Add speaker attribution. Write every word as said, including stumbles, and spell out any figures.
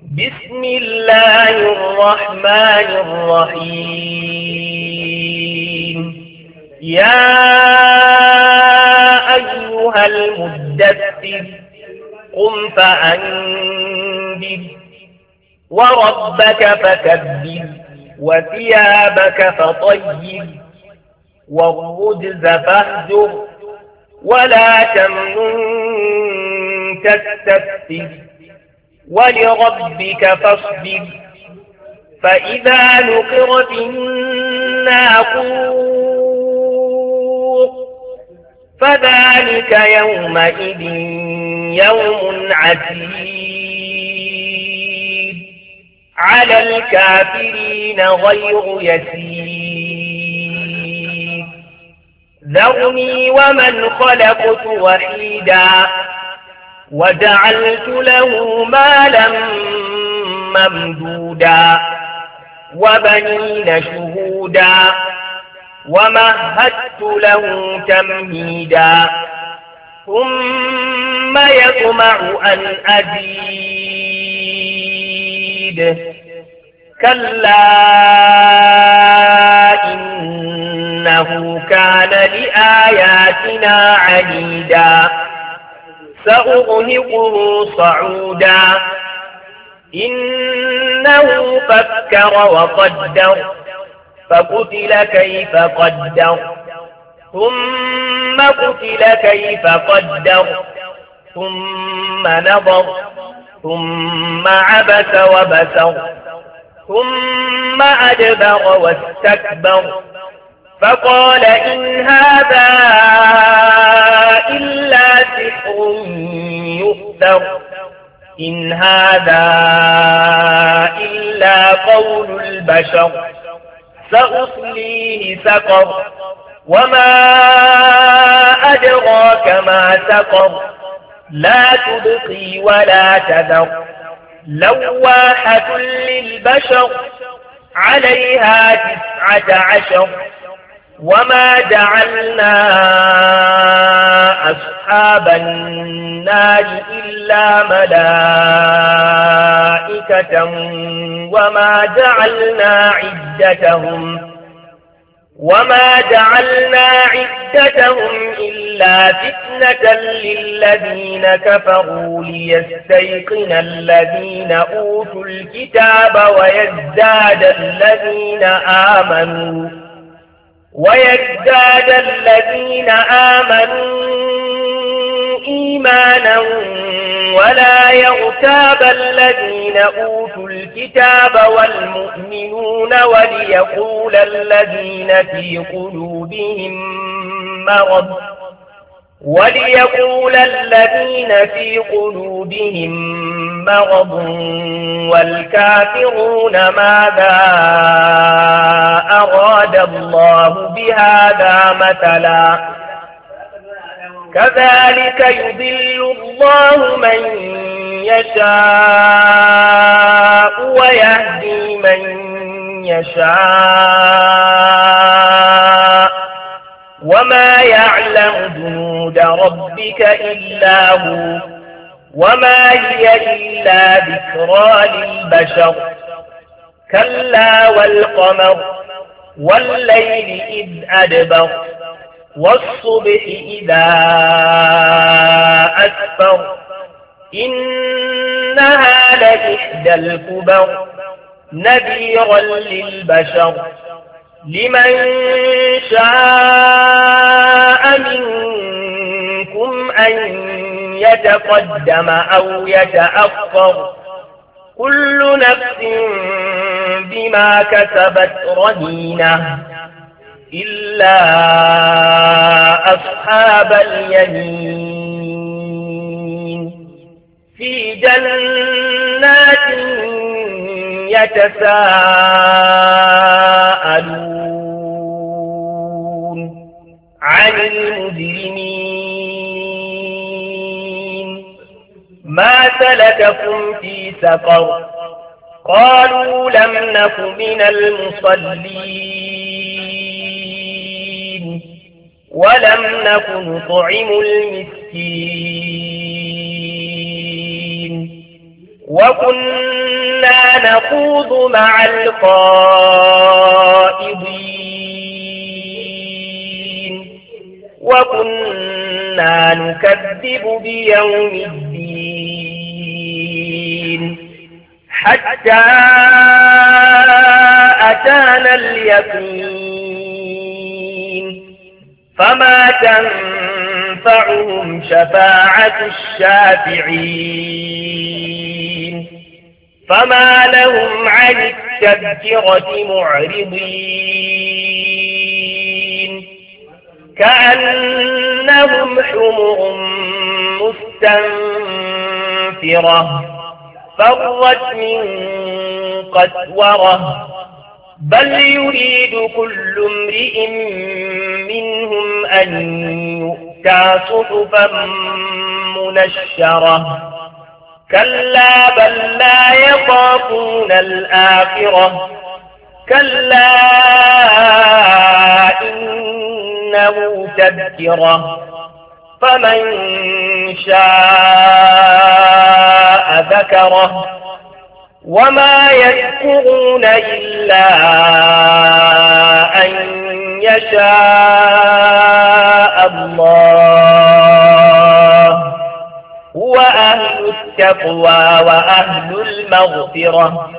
Speaker 1: بسم الله الرحمن الرحيم. يا أيها المدثر قم فأنذر وربك فكبر وثيابك فطهر والرجز فاهجر ولا تمنن تستكثر ولربك فاصبر. فإذا نقر في الناقور فذلك يومئذ يوم عسير على الكافرين غير يسير. ذرني ومن خلقت وحيدا وجعلت له مالا ممدودا وبنين شهودا ومهدت له تمهيدا ثم يطمع أن أزيد كلا إنه كان لآياتنا عنيدا سأرهقه صعودا إنه فكر وقدر فقتل كيف قدر ثم قتل كيف قدر ثم نظر ثم عبس وبسر ثم أدبر واستكبر فقال إن هذا إلا سحر يؤثر إن هذا إلا قول البشر سأصليه سقر وما أدراك ما سقر لا تبقي ولا تذر لواحة للبشر عليها تسعة عشر وما جعلنا أصحاب النار إلا ملائكة وما جعلنا عدتهم وما جعلنا عدتهم إلا فتنة للذين كفروا ليستيقن الذين أوتوا الكتاب ويزداد الذين آمنوا ويزداد الذين آمنوا إيمانا ولا يرتاب الذين أوتوا الكتاب والمؤمنون وليقول الذين في قلوبهم مرض وليقول الذين في قلوبهم مرض والكافرون ماذا أراد الله بهذا مثلا كذلك يضل الله من يشاء ويهدي من يشاء وما يعلم جنود ربك إلا هو وما هي إلا ذكرى للبشر كلا والقمر والليل إذ أدبر والصبح إذا أسفر إنها لإحدى الكبر نذيرا للبشر لمن شاء منكم أن يتقدم أو يتأخر كل نفس بما كسبت رهينة إلا أصحاب اليمين في جنات يتساءلون عن المجرمين ما سلككم في سقر قالوا لم نك من المصلين ولم نك نطعم المسكين وكنا نخوض مع الخائضين وكنا نكذب بيوم الدين حتى أتانا اليقين فما تنفعهم شفاعة الشافعين فما لهم عن التذكرة معرضين كأنهم حمر مستنفرة فرت من قسورة بل يريد كل امرئ منهم أن يؤتى صحفا منشرة كلا بل لا يخافون الآخرة كلا إنه تذكرة فمن شاء ذكره وما يذكرون إلا أن يشاء الله هو أهل التقوى وأهل المغفرة